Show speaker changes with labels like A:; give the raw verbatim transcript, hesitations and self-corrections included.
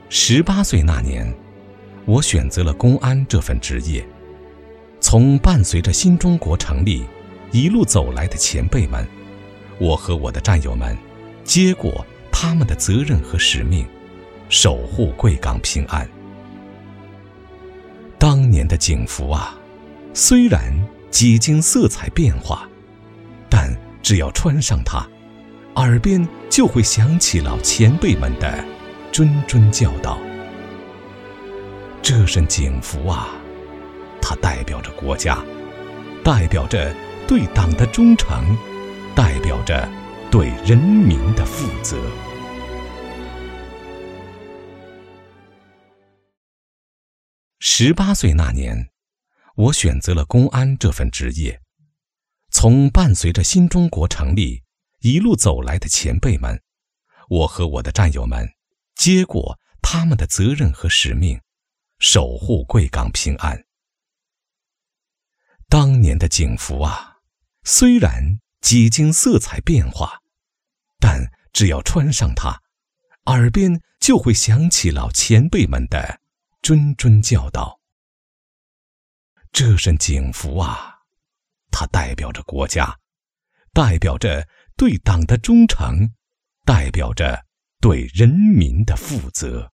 A: 十八岁那年，我选择了公安这份职业。从伴随着新中国成立一路走来的前辈们，我和我的战友们接过他们的责任和使命，守护贵港平安。当年的警服啊，虽然几经色彩变化，但只要穿上它，耳边就会响起老前辈们的谆谆教导。这身警服啊，它代表着国家，代表着对党的忠诚，代表着对人民的负责。十八岁那年，我选择了公安这份职业。从伴随着新中国成立一路走来的前辈们，我和我的战友们接过他们的责任和使命，守护贵港平安。当年的警服啊，虽然几经色彩变化，但只要穿上它，耳边就会响起老前辈们的谆谆教导。这身警服啊，它代表着国家，代表着对党的忠诚，代表着对人民的负责。